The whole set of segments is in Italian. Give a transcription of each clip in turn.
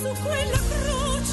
quella croce.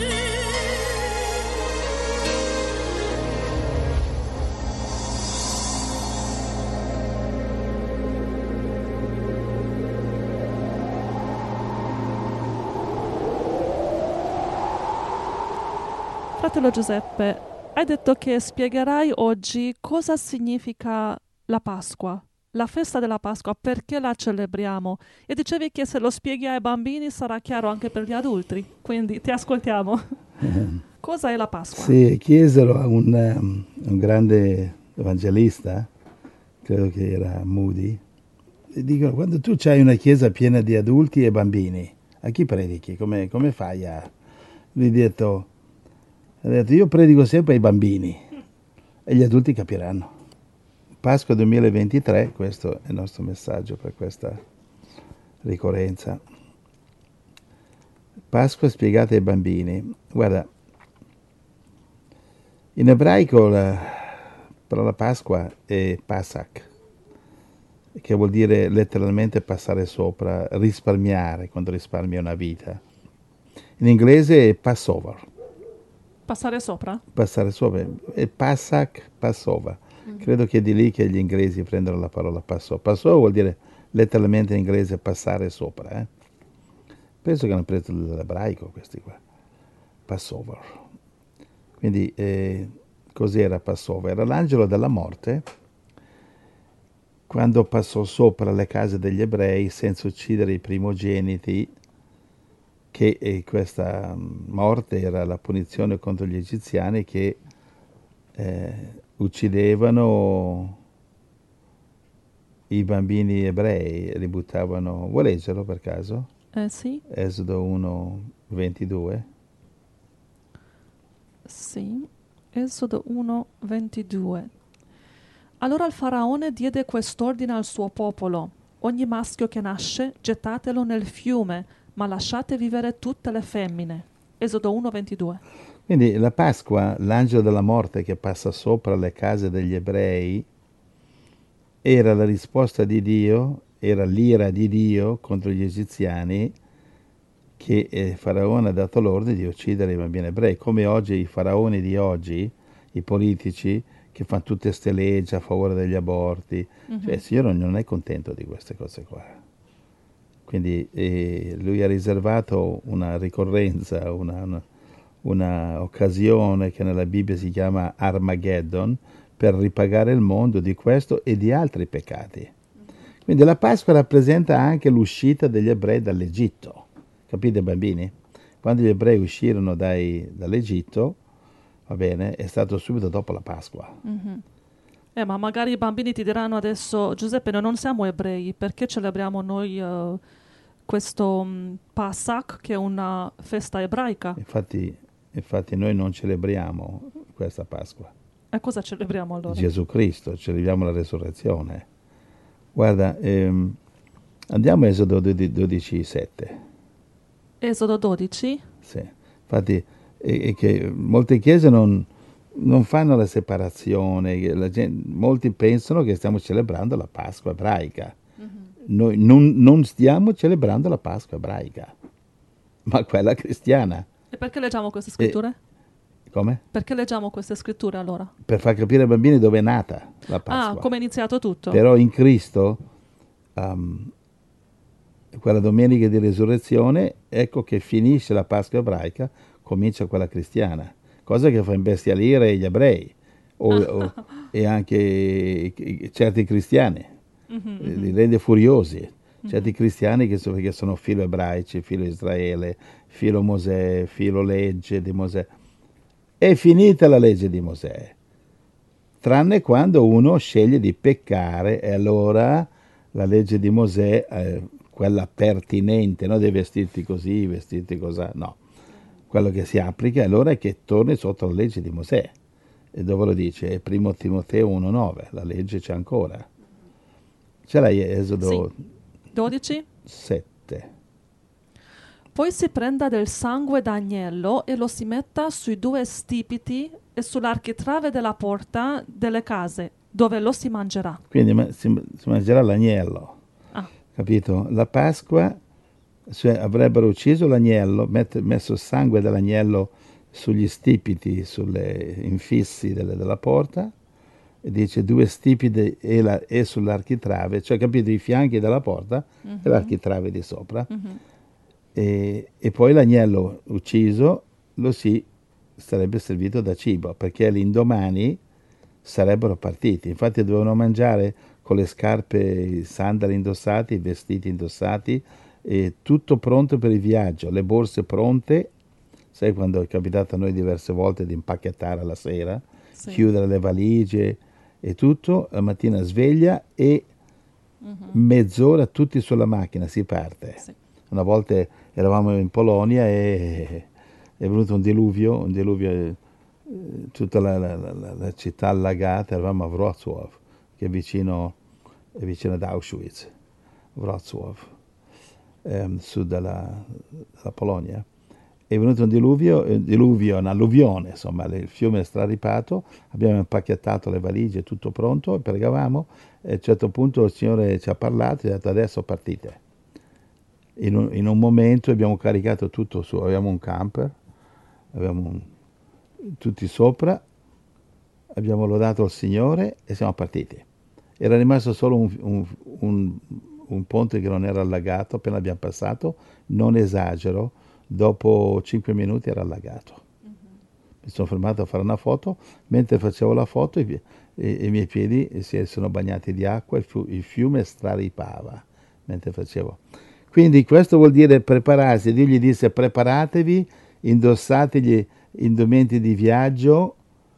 Fratello Giuseppe, hai detto che spiegherai oggi cosa significa la Pasqua, la festa della Pasqua, perché la celebriamo. E dicevi che se lo spieghi ai bambini sarà chiaro anche per gli adulti, quindi ti ascoltiamo. Cosa è la Pasqua? Sì, chiesero a un grande evangelista, credo che era Moody, e dicono, quando tu hai una chiesa piena di adulti e bambini, a chi predichi? Come fai a... Lui ha detto, io predico sempre ai bambini e gli adulti capiranno. Pasqua 2023, questo è il nostro messaggio per questa ricorrenza. Pasqua spiegata ai bambini. Guarda, in ebraico la parola Pasqua è Pasach, che vuol dire letteralmente passare sopra, risparmiare, quando risparmia una vita. In inglese è Passover, Passare sopra? passare sopra, è Pasach, Passover. Credo che è di lì che gli inglesi prendono la parola Passover. Passover vuol dire letteralmente in inglese passare sopra. Penso che hanno preso dall'ebraico questi qua, Passover. Quindi cos'era Passover? Era l'angelo della morte quando passò sopra le case degli ebrei senza uccidere i primogeniti, che questa morte era la punizione contro gli egiziani che uccidevano i bambini ebrei e li buttavano. Vuoi leggerlo per caso? Sì, Esodo 1, 22. sì. Esodo 1, 22. Allora il faraone diede quest'ordine al suo popolo: ogni maschio che nasce gettatelo nel fiume, ma lasciate vivere tutte le femmine. Esodo 1, 22. Quindi la Pasqua, l'angelo della morte che passa sopra le case degli ebrei, era la risposta di Dio, era l'ira di Dio contro gli egiziani, che Faraone ha dato l'ordine di uccidere i bambini ebrei, come oggi i faraoni di oggi, i politici, che fanno tutte ste leggi a favore degli aborti. Cioè il Signore non è contento di queste cose qua. Quindi lui ha riservato una ricorrenza, una occasione che nella Bibbia si chiama Armageddon, per ripagare il mondo di questo e di altri peccati. Quindi la Pasqua rappresenta anche l'uscita degli ebrei dall'Egitto. Capite bambini? Quando gli ebrei uscirono dall'Egitto, va bene, è stato subito dopo la Pasqua. Ma magari i bambini ti diranno adesso: Giuseppe, noi non siamo ebrei, perché celebriamo noi questo Pasach, che è una festa ebraica? Infatti noi non celebriamo questa Pasqua. E cosa celebriamo allora? Gesù Cristo, celebriamo la resurrezione. Guarda, andiamo a Esodo 12, 7. Esodo 12? Sì. Infatti che molte chiese non fanno la separazione, molti pensano che stiamo celebrando la Pasqua ebraica. Noi non stiamo celebrando la Pasqua ebraica, ma quella cristiana. E perché leggiamo queste scritture? Come? Perché leggiamo queste scritture allora? Per far capire ai bambini dove è nata la Ah, Pasqua. come è iniziato tutto? Però in Cristo, quella domenica di resurrezione, ecco che finisce la Pasqua ebraica, comincia quella cristiana, cosa che fa imbestialire gli ebrei e anche certi cristiani, li rende furiosi. Certi cristiani che sono filo ebraici, filo Israele, filo Mosè, filo legge di Mosè. È finita la legge di Mosè, tranne quando uno sceglie di peccare, e allora la legge di Mosè, quella pertinente, non devi vestirti così, vestirti così, no. Quello che si applica allora è che torni sotto la legge di Mosè. E dove lo dice? È 1 Timoteo 1,9, la legge c'è ancora. Ce l'hai Esodo Sì. 12? 7. Poi si prenda del sangue d'agnello e lo si metta sui due stipiti e sull'architrave della porta delle case, dove lo si mangerà. Quindi si mangerà l'agnello, Ah, capito? La Pasqua cioè avrebbero ucciso l'agnello, messo il sangue dell'agnello sugli stipiti, sulle infissi della porta, e dice due stipiti e sull'architrave, cioè capito, i fianchi della porta e Mhm, l'architrave di sopra. mhm. E poi l'agnello ucciso lo si sarebbe servito da cibo, perché l'indomani sarebbero partiti. Infatti dovevano mangiare con le scarpe, i sandali indossati, i vestiti indossati, e tutto pronto per il viaggio, le borse pronte. Sai quando è capitato a noi diverse volte di impacchettare la sera, Sì. chiudere le valigie e tutto, la mattina sveglia e Mhm, mezz'ora tutti sulla macchina, si parte. sì. Una volta eravamo in Polonia e è venuto un diluvio, tutta la città allagata, eravamo a Wrocław, che è vicino ad Auschwitz, Wrocław, sud della Polonia. È venuto un diluvio, un'alluvione, insomma, il fiume è straripato, abbiamo impacchettato le valigie, tutto pronto, e pregavamo, e a un certo punto il Signore ci ha parlato e ha detto adesso partite. In un momento abbiamo caricato tutto su, avevamo un camper, avevamo tutti sopra, abbiamo lodato il Signore e siamo partiti. Era rimasto solo un- un ponte che non era allagato, appena abbiamo passato, non esagero, dopo 5 minuti era allagato. Mhm. Mi sono fermato a fare una foto, mentre facevo la foto i miei piedi si sono bagnati di acqua, il fiume straripava mentre facevo. Quindi questo vuol dire prepararsi. Dio gli disse preparatevi, indossate gli indumenti di viaggio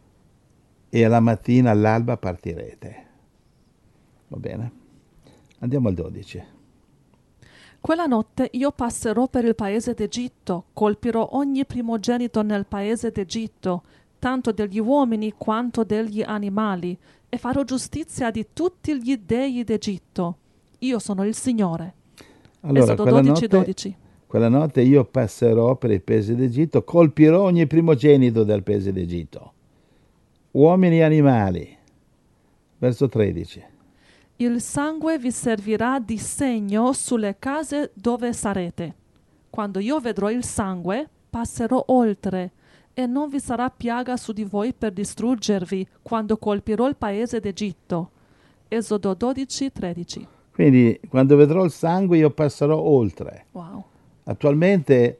e alla mattina all'alba partirete. Va bene? Andiamo al 12. Quella notte io passerò per il paese d'Egitto, colpirò ogni primogenito nel paese d'Egitto, tanto degli uomini quanto degli animali, e farò giustizia di tutti gli dei d'Egitto. Io sono il Signore. Allora, Esodo 12, 12. quella notte io passerò per il paese d'Egitto, colpirò ogni primogenito del paese d'Egitto, uomini e animali. Verso 13. Il sangue vi servirà di segno sulle case dove sarete. Quando io vedrò il sangue, passerò oltre, e non vi sarà piaga su di voi per distruggervi quando colpirò il paese d'Egitto. Esodo 12, 13. Quindi quando vedrò il sangue io passerò oltre. Wow. Attualmente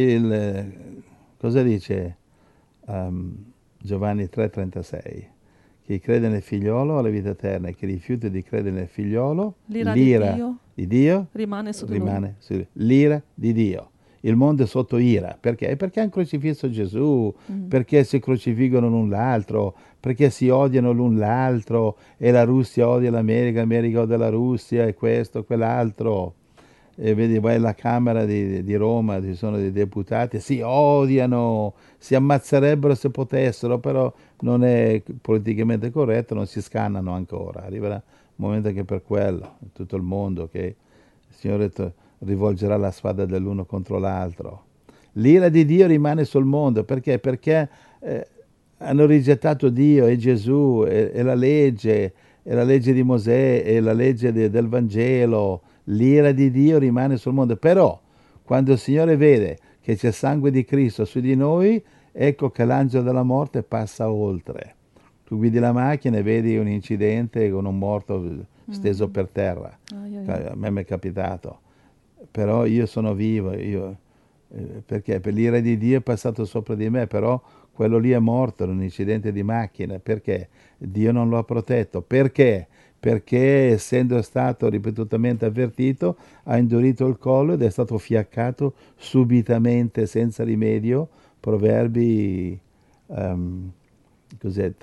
cosa dice Giovanni 3,36? Chi crede nel figliolo ha la vita eterna e chi rifiuta di credere nel figliolo, L'ira di l'ira Dio di Dio rimane su di lui. rimane su di lui. L'ira di Dio. Il mondo è sotto ira. Perché? Perché hanno crocifisso Gesù, Mm. perché si crocifiggono l'un l'altro, perché si odiano l'un l'altro e la Russia odia l'America, l'America odia la Russia e questo, quell'altro. E vedi, vai alla Camera di Roma, ci sono dei deputati, si odiano, si ammazzerebbero se potessero, però non è politicamente corretto, non si scannano ancora. Arriverà un momento che per quello, in tutto il mondo, che il Signore rivolgerà la spada dell'uno contro l'altro. L'ira di Dio rimane sul mondo, perché? Perché hanno rigettato Dio e Gesù e la legge di Mosè e la legge del Vangelo. L'ira di Dio rimane sul mondo. Però, quando il Signore vede che c'è sangue di Cristo su di noi, ecco che l'angelo della morte passa oltre. Tu guidi la macchina e vedi un incidente con un morto steso Mm. per terra. Ai, ai, ai. A me mi è capitato. Però io sono vivo, perché per l'ira di Dio è passato sopra di me, però quello lì è morto in un incidente di macchina. Perché? Dio non lo ha protetto. Perché? Perché essendo stato ripetutamente avvertito, ha indurito il collo ed è stato fiaccato subitamente, senza rimedio. Proverbi cos'è,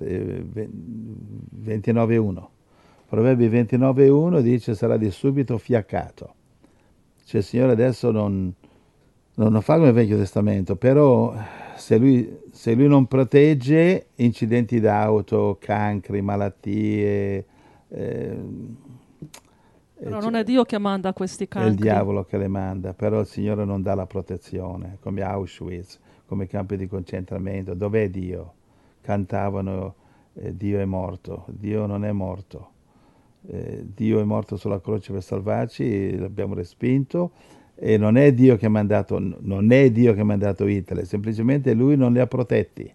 29.1. Proverbi 29.1 dice sarà di subito fiaccato. Cioè il Signore adesso non fa come il Vecchio Testamento, però se lui non protegge incidenti d'auto, cancri, malattie, eh, Però non è cioè, Dio che manda questi è il cancri. diavolo che le manda, però il Signore non dà la protezione, come Auschwitz, come i campi di concentramento. Dov'è Dio? Cantavano Dio è morto. Dio non è morto. Dio è morto sulla croce per salvarci, l'abbiamo respinto E non è Dio che ha mandato, non è Dio che ha mandato Hitler, semplicemente lui non li ha protetti.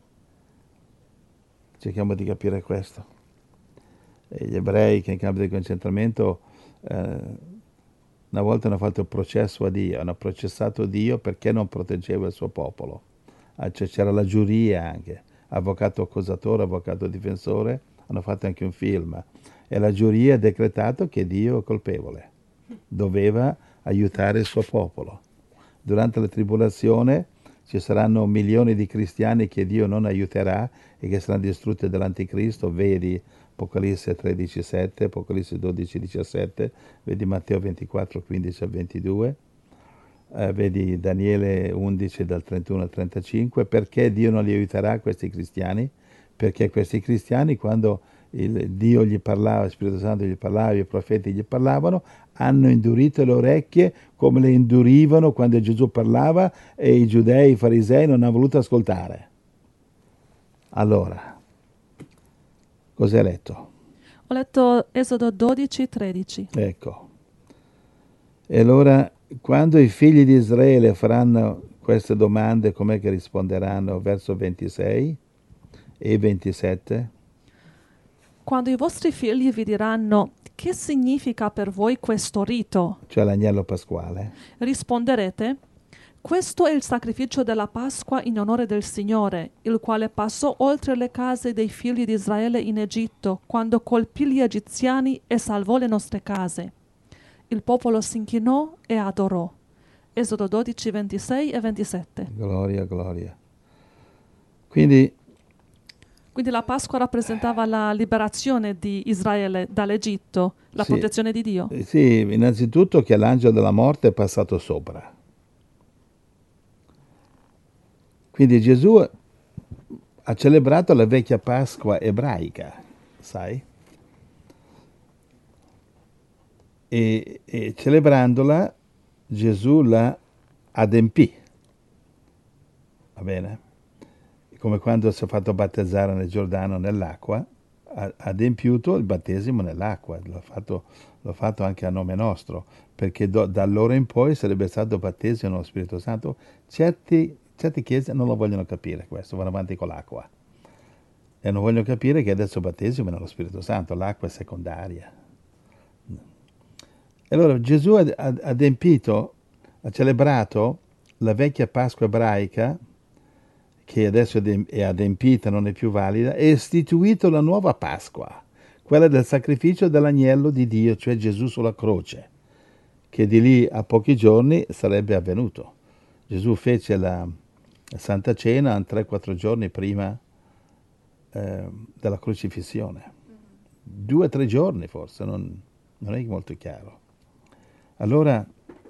Cerchiamo di capire questo. E gli ebrei che in campo di concentramento una volta hanno fatto il processo a Dio, hanno processato Dio perché non proteggeva il suo popolo. C'era la giuria anche, avvocato accusatore, avvocato difensore, hanno fatto anche un film. E la giuria ha decretato che Dio è colpevole, doveva aiutare il suo popolo. Durante la tribolazione ci saranno milioni di cristiani che Dio non aiuterà e che saranno distrutti dall'anticristo, vedi Apocalisse 13,7, Apocalisse 12,17, vedi Matteo 24, 15 al 22, vedi Daniele 11 dal 31 al 35. Perché Dio non li aiuterà questi cristiani? Perché questi cristiani, quando Dio gli parlava, lo Spirito Santo gli parlava, i profeti gli parlavano, hanno indurito le orecchie come le indurivano quando Gesù parlava e i giudei, i farisei non hanno voluto ascoltare. Allora, cosa hai letto? Ho letto Esodo 12, 13. Ecco. E allora, quando i figli di Israele faranno queste domande, com'è che risponderanno? Verso 26 e 27. Quando i vostri figli vi diranno: che significa per voi questo rito? Cioè l'agnello pasquale. Risponderete: questo è il sacrificio della Pasqua in onore del Signore, il quale passò oltre le case dei figli di Israele in Egitto, quando colpì gli egiziani e salvò le nostre case. Il popolo si inchinò e adorò. Esodo 12, 26 e 27. Gloria, gloria. Quindi la Pasqua rappresentava la liberazione di Israele dall'Egitto, la sì, protezione di Dio. Sì, innanzitutto che l'angelo della morte è passato sopra. Quindi Gesù ha celebrato la vecchia Pasqua ebraica, sai? E celebrandola Gesù la adempì, va bene? Come quando si è fatto battezzare nel Giordano nell'acqua, ha adempiuto il battesimo nell'acqua, l'ha fatto anche a nome nostro, perché da allora in poi sarebbe stato battesimo nello Spirito Santo. Certe chiese non lo vogliono capire questo, vanno avanti con l'acqua. E non vogliono capire che adesso il battesimo è nello Spirito Santo, l'acqua è secondaria. E allora Gesù ha adempito, ha celebrato la vecchia Pasqua ebraica, che adesso è adempita, non è più valida, e ha istituito la nuova Pasqua, quella del sacrificio dell'agnello di Dio, cioè Gesù sulla croce, che di lì a pochi giorni sarebbe avvenuto. Gesù fece la Santa Cena 3-4 giorni prima della crocifissione. 2 o 3 giorni forse, non è molto chiaro. Allora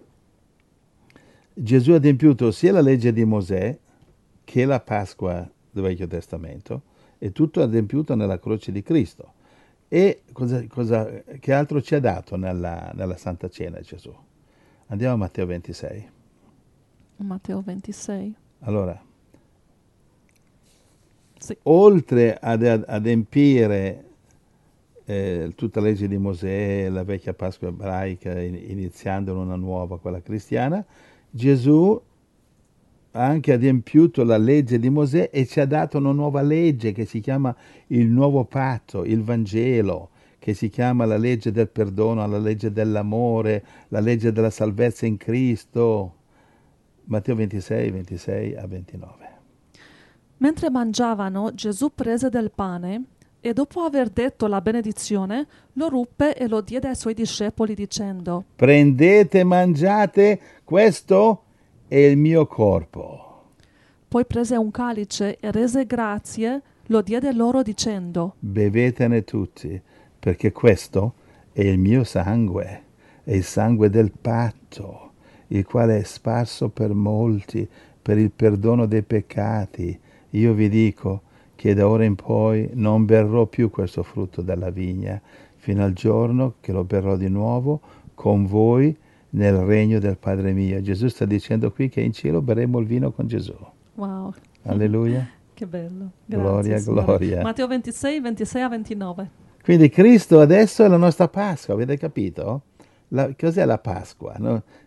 Gesù ha adempiuto sia la legge di Mosè che la Pasqua del Vecchio Testamento, e tutto è adempiuto nella croce di Cristo. E che altro ci ha dato nella Santa Cena Gesù? Andiamo a Matteo 26. Matteo 26. Allora, sì, oltre ad adempiere tutta la legge di Mosè, la vecchia Pasqua ebraica, iniziando una nuova, quella cristiana, Gesù ha anche adempiuto la legge di Mosè e ci ha dato una nuova legge che si chiama il nuovo patto, il Vangelo, che si chiama la legge del perdono, la legge dell'amore, la legge della salvezza in Cristo. Matteo 26, 26 a 29. Mentre mangiavano, Gesù prese del pane e dopo aver detto la benedizione, lo ruppe e lo diede ai suoi discepoli dicendo: prendete e mangiate, questo è il mio corpo. Poi prese un calice e rese grazie, lo diede loro dicendo: bevetene tutti, perché questo è il mio sangue, è il sangue del patto, il quale è sparso per molti, per il perdono dei peccati. Io vi dico che da ora in poi non berrò più questo frutto della vigna, fino al giorno che lo berrò di nuovo con voi nel regno del Padre mio. Gesù sta dicendo qui che in cielo berremo il vino con Gesù. Wow. Alleluia. Che bello. Gloria, Signore. gloria. Matteo 26, 26 a 29. Quindi Cristo adesso è la nostra Pasqua, avete capito? Cos'è la Pasqua? No?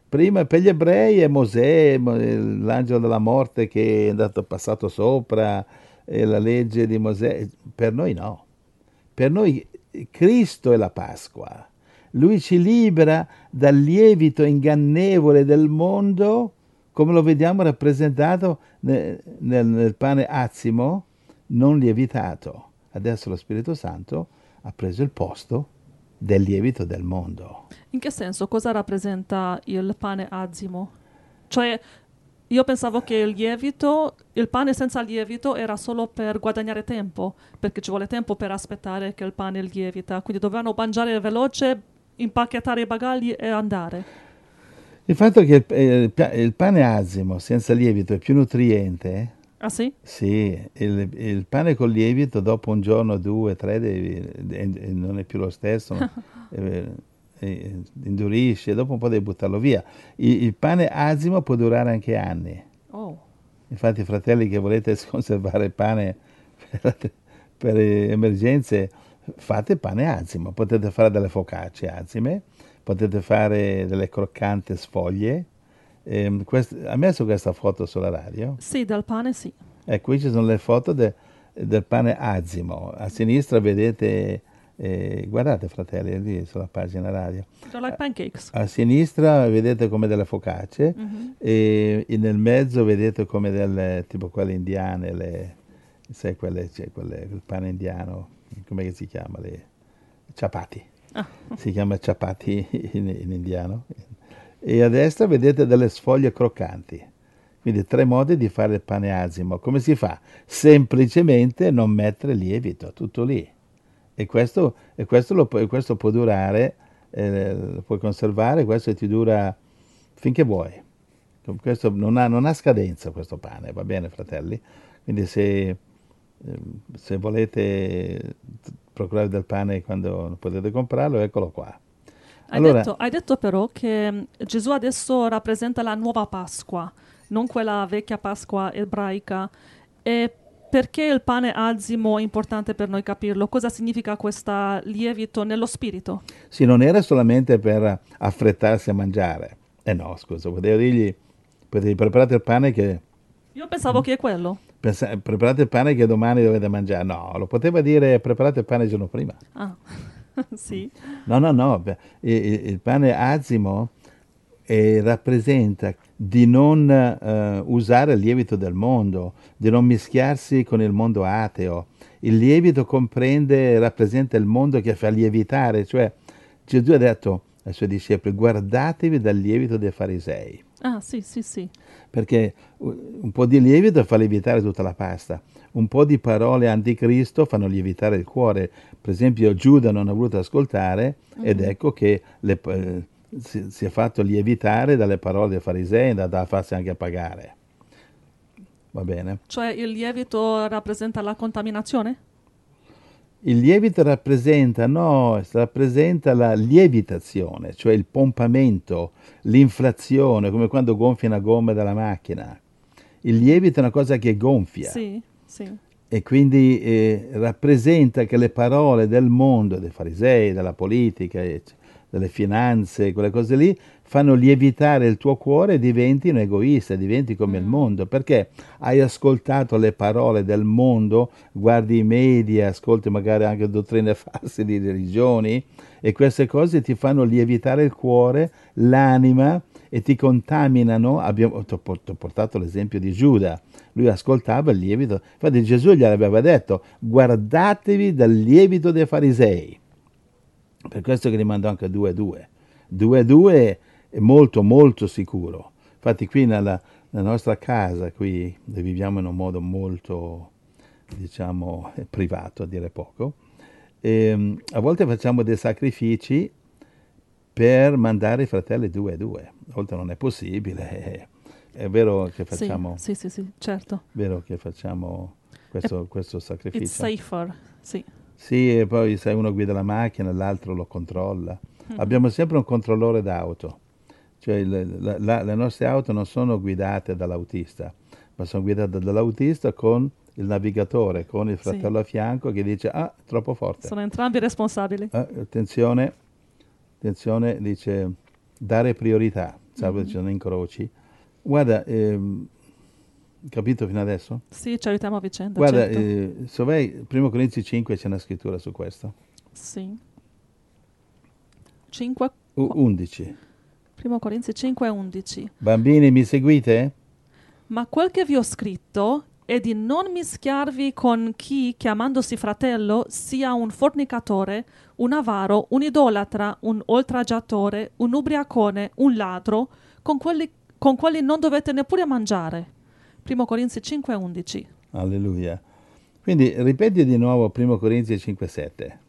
Prima per gli ebrei è Mosè, l'angelo della morte che è andato passato sopra, la legge di Mosè. Per noi no. Per noi Cristo è la Pasqua. Lui ci libera dal lievito ingannevole del mondo, come lo vediamo rappresentato nel pane azimo non lievitato. Adesso lo Spirito Santo ha preso il posto del lievito del mondo. In che senso? Cosa rappresenta il pane azimo? Cioè, io pensavo che il pane senza lievito era solo per guadagnare tempo, perché ci vuole tempo per aspettare che il pane lievita, quindi dovevano mangiare veloce, impacchettare i bagagli e andare. Il fatto che il pane azimo senza lievito è più nutriente. Ah sì? Sì, il pane col lievito dopo un giorno, due, tre, non è più lo stesso, eh, indurisce, dopo un po' devi buttarlo via. Il pane azimo può durare anche anni. Oh, Infatti, fratelli che volete conservare il pane per emergenze, fate pane azimo. Potete fare delle focacce azime, potete fare delle croccante sfoglie. Ha messo questa foto sulla radio? sì, del pane sì. Qui ci sono le foto del pane azimo. A sinistra vedete, guardate fratelli, è lì sulla pagina radio. They're like pancakes. A sinistra vedete come delle focacce Mhm. e nel mezzo vedete come delle, tipo quelle indiane, sai il pane indiano, come si chiama? Le chapati. Ah, Si chiama chapati in indiano. E a destra vedete delle sfoglie croccanti. Quindi 3 modi di fare il pane azimo. Come si fa? Semplicemente non mettere lievito, tutto lì. Questo può durare, lo puoi conservare, questo ti dura finché vuoi. Questo non ha scadenza questo pane, va bene fratelli? Quindi se volete procurare del pane quando potete comprarlo, eccolo qua. Allora, hai detto però che Gesù adesso rappresenta la nuova Pasqua, non quella vecchia Pasqua ebraica. E perché il pane azimo è importante per noi capirlo? Cosa significa questo lievito nello spirito? sì, non era solamente per affrettarsi a mangiare. No, scusa, potevi preparare il pane che Io pensavo che è quello. preparate il pane che domani dovete mangiare. No, lo poteva dire preparate il pane il giorno prima. Ah, sì. No. Il pane azimo rappresenta di non usare il lievito del mondo, di non mischiarsi con il mondo ateo. Il lievito comprende, rappresenta il mondo che fa lievitare, cioè Gesù ha detto ai suoi discepoli guardatevi dal lievito dei farisei. Ah, sì, sì, sì. Perché un po' di lievito fa lievitare tutta la pasta, un po' di parole anticristo fanno lievitare il cuore. Per esempio Giuda non ha voluto ascoltare ed ecco che si è fatto lievitare dalle parole dei farisei e da farsi anche pagare. Va bene? Cioè il lievito rappresenta la contaminazione? Il lievito rappresenta la lievitazione, cioè il pompamento, l'inflazione, come quando gonfi una gomma dalla macchina. Il lievito è una cosa che gonfia Sì, sì. e quindi rappresenta che le parole del mondo, dei farisei, della politica, delle finanze, quelle cose lì, fanno lievitare il tuo cuore e diventi un egoista, diventi come il mondo, perché hai ascoltato le parole del mondo, guardi i media, ascolti magari anche dottrine false di religioni e queste cose ti fanno lievitare il cuore, l'anima e ti contaminano. Ti ho portato l'esempio di Giuda, lui ascoltava il lievito, infatti Gesù gli aveva detto guardatevi dal lievito dei farisei, per questo che li mandò anche 2-2. 2-2 è molto molto sicuro. Infatti qui nella nostra casa, qui viviamo in un modo molto, diciamo, privato, a dire poco, a volte facciamo dei sacrifici per mandare i fratelli 2-2. A volte non è possibile. È vero che facciamo, Sì, certo. vero che facciamo questo sacrificio. It's safer, sì. Sì, e poi se uno guida la macchina, l'altro lo controlla. Abbiamo sempre un controllore d'auto, cioè le nostre auto non sono guidate dall'autista, ma sono guidate dall'autista con il navigatore, con il fratello a fianco che dice troppo forte. Sono entrambi responsabili. Attenzione, dice dare priorità, salvo ci sono incroci. Guarda, capito fino adesso? Sì, ci aiutiamo a vicenda, Guarda, certo. se vai, 1 Corinzi 5 c'è una scrittura su questo. Sì. 5, 11. 1 Corinzi 5, 11. Bambini, mi seguite? Ma quel che vi ho scritto è di non mischiarvi con chi, chiamandosi fratello, sia un fornicatore, un avaro, un idolatra, un oltraggiatore, un ubriacone, un ladro, con quelli non dovete neppure mangiare. 1 Corinzi 5, 11. Alleluia. Quindi ripeti di nuovo 1 Corinzi 5, 7.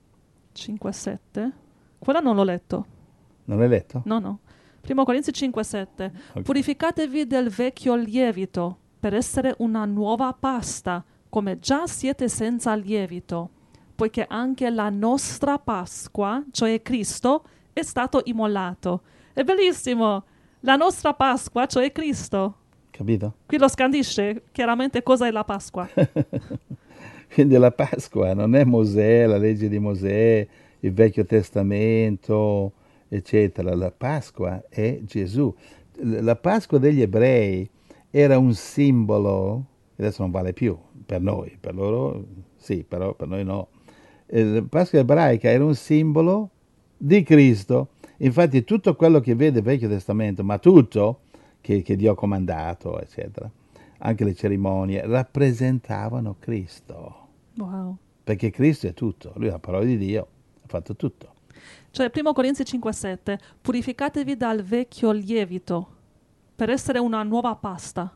5, 7. Quella non l'ho letto. Non l'hai letto? No. 1 Corinzi 5, 7. Ok. Purificatevi del vecchio lievito per essere una nuova pasta, come già siete senza lievito, poiché anche la nostra Pasqua, cioè Cristo, è stato immolato. È bellissimo! La nostra Pasqua, cioè Cristo. Capito? Qui lo scandisce chiaramente cosa è la Pasqua. Quindi la Pasqua non è Mosè, la legge di Mosè, il Vecchio Testamento, eccetera. La Pasqua è Gesù. La Pasqua degli ebrei era un simbolo, adesso non vale più per noi, per loro sì, però per noi no. La Pasqua ebraica era un simbolo di Cristo. Infatti tutto quello che vede il Vecchio Testamento, ma tutto che Dio ha comandato, eccetera, anche le cerimonie, rappresentavano Cristo. Wow. Perché Cristo è tutto, lui è la parola di Dio, ha fatto tutto. Cioè 1 Corinzi 5, 7. Purificatevi dal vecchio lievito per essere una nuova pasta.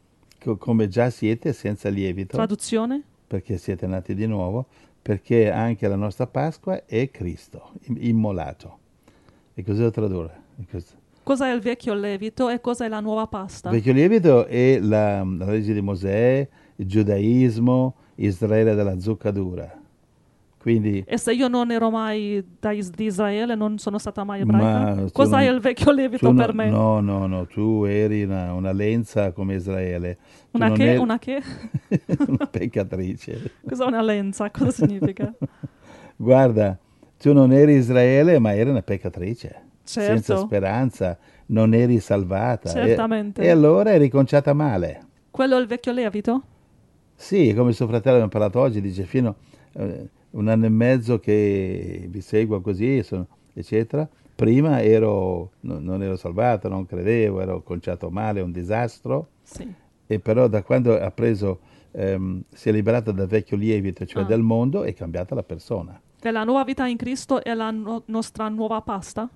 Come già siete senza lievito, Traduzione? perché siete nati di nuovo, perché anche la nostra Pasqua è Cristo, immolato. E cosa devo tradurre? Cos'è il vecchio lievito e cos'è la nuova pasta? Il vecchio lievito è la legge di Mosè, il giudaismo, Israele della zucca dura. Quindi, E se io non ero mai di Israele, non sono stata mai ebraica? ma tu Cos'è non, il vecchio lievito per me? no, tu eri una lenza come Israele. Tu Una non che? eri Una che? una peccatrice. Cos'è una lenza? Cosa significa? Guarda, tu non eri Israele, ma eri una peccatrice, senza Certo, speranza, non eri salvata. E certamente. allora eri conciata male. Quello è il vecchio lievito? Sì, come suo fratello abbiamo parlato oggi, dice fino a 1 anno e mezzo che vi seguo così, eccetera. Prima non ero salvato, non credevo, ero conciato male, un disastro. Sì. E però da quando ha preso, si è liberato dal vecchio lievito, cioè Ah. del mondo, è cambiata la persona. E la nuova vita in Cristo è la nostra nuova pasta?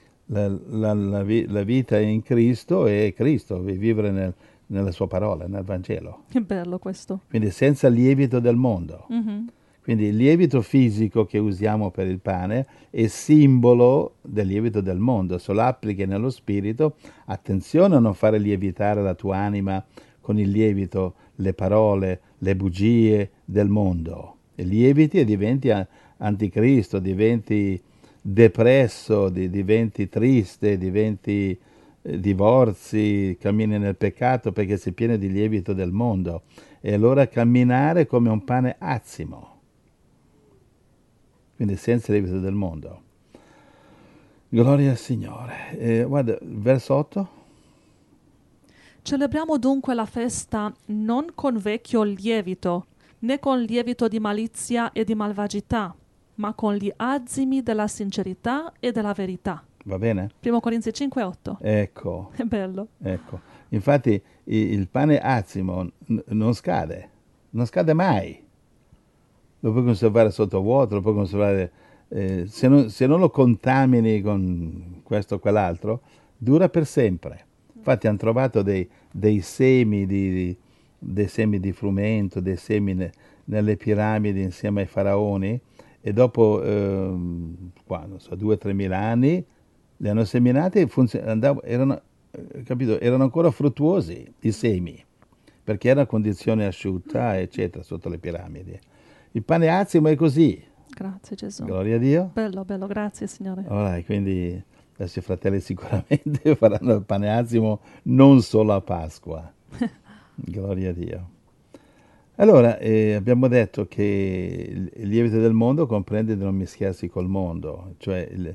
La vita in Cristo è Cristo, vivere nella sua parola, nel Vangelo. Che bello questo. Quindi senza lievito del mondo. Mhm. Quindi il lievito fisico che usiamo per il pane è simbolo del lievito del mondo. Se lo applichi nello spirito, attenzione a non fare lievitare la tua anima con il lievito, le parole, le bugie del mondo. E lieviti e diventi anticristo, diventi depresso, diventi triste, diventi divorzi, cammini nel peccato perché sei pieno di lievito del mondo. E allora camminare come un pane azimo, quindi senza il lievito del mondo. Gloria al Signore. Guarda, verso 8. Celebriamo dunque la festa non con vecchio lievito, né con lievito di malizia e di malvagità, ma con gli azimi della sincerità e della verità. Va bene? 1 Corinzi 5, 8. Ecco, È bello. ecco. Infatti il pane azimo non scade mai. Lo puoi conservare sotto vuoto, lo puoi conservare, se non lo contamini con questo o quell'altro, dura per sempre. Infatti hanno trovato dei semi dei semi di frumento, dei semi nelle piramidi insieme ai faraoni, e dopo 2 o 3 mila anni li hanno seminati e erano ancora fruttuosi i semi, perché era condizione asciutta, eccetera, sotto le piramidi. Il pane azimo è così, Grazie Gesù. gloria a Dio. Bello, bello, grazie Signore. Allora, quindi adesso i fratelli sicuramente faranno il pane azimo non solo a Pasqua. Gloria a Dio. Allora, abbiamo detto che il lievito del mondo comprende di non mischiarsi col mondo, cioè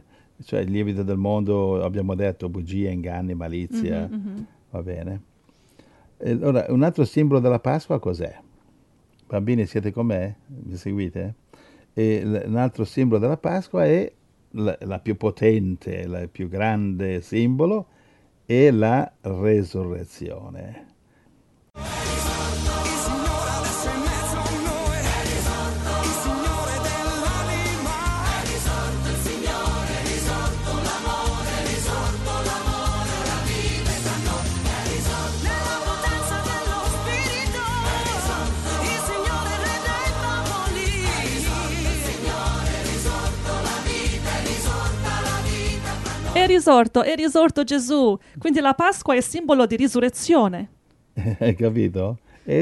cioè il lievito del mondo, abbiamo detto, bugie, inganni, malizia, va bene. E allora, un altro simbolo della Pasqua cos'è? Bambini, siete con me? Mi seguite? E un altro simbolo della Pasqua è la più potente, il più grande simbolo, è la resurrezione. È risorto Gesù. Quindi la Pasqua è simbolo di risurrezione. Hai capito?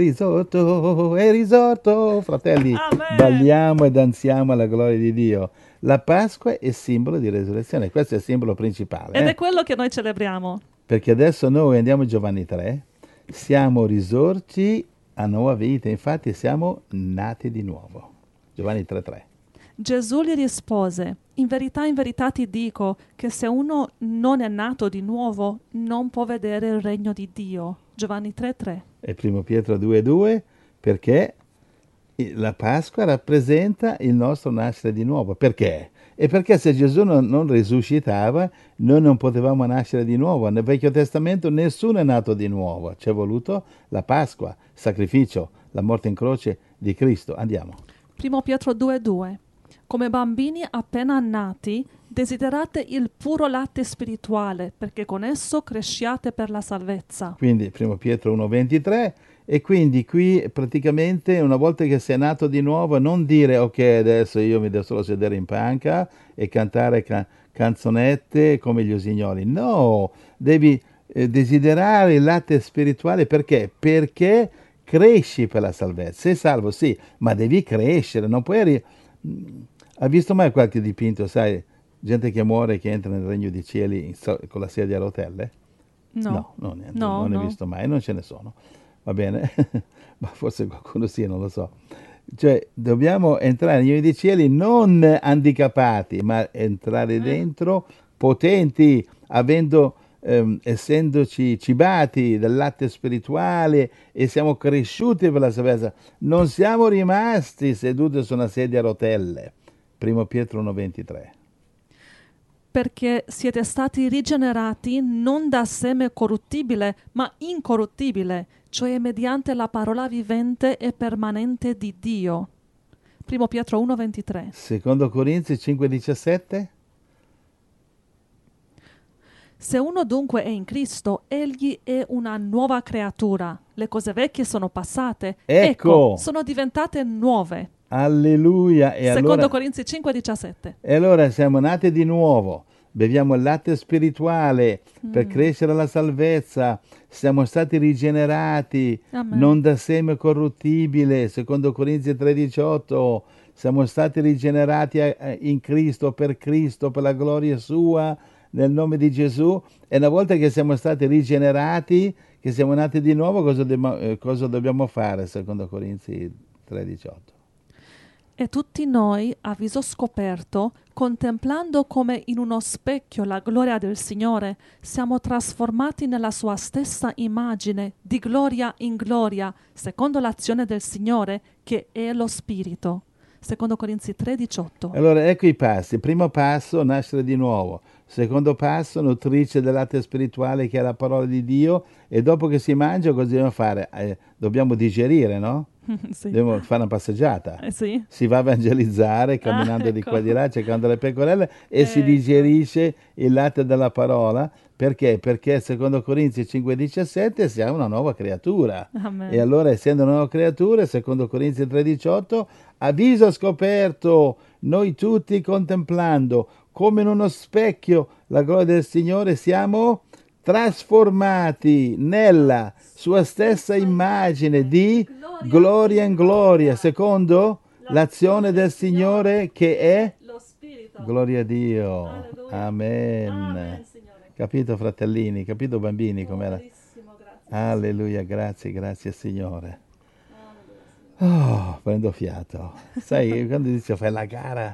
È risorto, fratelli, Amen. balliamo e danziamo alla gloria di Dio. La Pasqua è simbolo di resurrezione, questo è il simbolo principale. Ed è quello che noi celebriamo. Perché adesso noi andiamo a Giovanni 3, siamo risorti a nuova vita, infatti siamo nati di nuovo. Giovanni 3:3. Gesù gli rispose, in verità ti dico che se uno non è nato di nuovo non può vedere il regno di Dio. Giovanni 3:3. E 1 Pietro 2:2, perché la Pasqua rappresenta il nostro nascere di nuovo. Perché? E perché se Gesù non risuscitava, noi non potevamo nascere di nuovo. Nel Vecchio Testamento nessuno è nato di nuovo. Ci è voluto la Pasqua, il sacrificio, la morte in croce di Cristo. Andiamo. 1 Pietro 2:2. Come bambini appena nati, desiderate il puro latte spirituale, perché con esso cresciate per la salvezza. Quindi 1 Pietro 1:23, e quindi qui praticamente una volta che sei nato di nuovo non dire ok adesso io mi devo solo sedere in panca e cantare canzonette come gli usignoli. No, devi desiderare il latte spirituale perché? Perché cresci per la salvezza. Sei salvo, sì, ma devi crescere, non puoi... Hai visto mai qualche dipinto, sai, gente che muore e che entra nel regno dei cieli con la sedia a rotelle? No, Niente, no, non ne ho no. visto mai, non ce ne sono, va bene? Ma forse qualcuno sì, non lo so. Cioè, dobbiamo entrare nel regno dei cieli non handicappati, ma entrare dentro potenti, essendoci cibati del latte spirituale e siamo cresciuti per la salvezza. Non siamo rimasti seduti su una sedia a rotelle. 1 Pietro 1:23. Perché siete stati rigenerati non da seme corruttibile, ma incorruttibile, cioè mediante la parola vivente e permanente di Dio. 1 Pietro 1:23. Secondo Corinzi 5:17. Se uno dunque è in Cristo, egli è una nuova creatura. Le cose vecchie sono passate, Ecco, sono diventate nuove. alleluia. Secondo Corinzi 5:17. E allora siamo nati di nuovo, beviamo il latte spirituale per crescere alla salvezza, siamo stati rigenerati, Amen. non da seme corruttibile, secondo Corinzi 3:18, siamo stati rigenerati in Cristo, per la gloria sua, nel nome di Gesù. E una volta che siamo stati rigenerati, che siamo nati di nuovo, cosa dobbiamo fare, secondo Corinzi 3:18? E tutti noi, a viso scoperto, contemplando come in uno specchio la gloria del Signore, siamo trasformati nella sua stessa immagine, di gloria in gloria, secondo l'azione del Signore, che è lo Spirito. Secondo Corinzi 3:18. Allora, ecco i passi. Primo passo, nascere di nuovo. Secondo passo, nutrice del latte spirituale che è la parola di Dio. E dopo che si mangia, cosa dobbiamo fare? Dobbiamo digerire, no? Sì. Dobbiamo fare una passeggiata. Sì. Si va a evangelizzare camminando di ecco. qua e di là, cercando le pecorelle e si digerisce il latte della parola. Perché? Perché secondo Corinzi 5:17 siamo una nuova creatura. Amen. E allora, essendo una nuova creatura, secondo Corinzi 3:18, a viso scoperto, noi tutti contemplando come in uno specchio la gloria del Signore, siamo trasformati nella sua stessa immagine di gloria in gloria, secondo l'azione del Signore che è lo Spirito. gloria a Dio. Alleluia. Amen. Amen, Signore. Capito, fratellini? Capito, bambini, com'era? Bellissimo, grazie. Alleluia, grazie Signore. Oh, prendo fiato. Sai, quando dice fai la gara